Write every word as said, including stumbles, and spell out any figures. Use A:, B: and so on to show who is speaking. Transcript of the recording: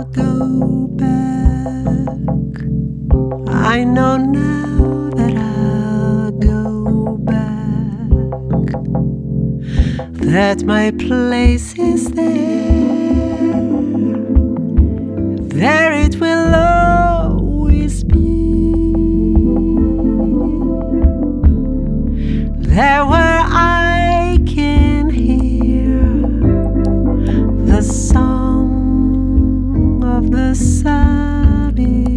A: go back. I know now that I'll go back, that my place is there. There it will always be. There where I can hear the song of the Sabi.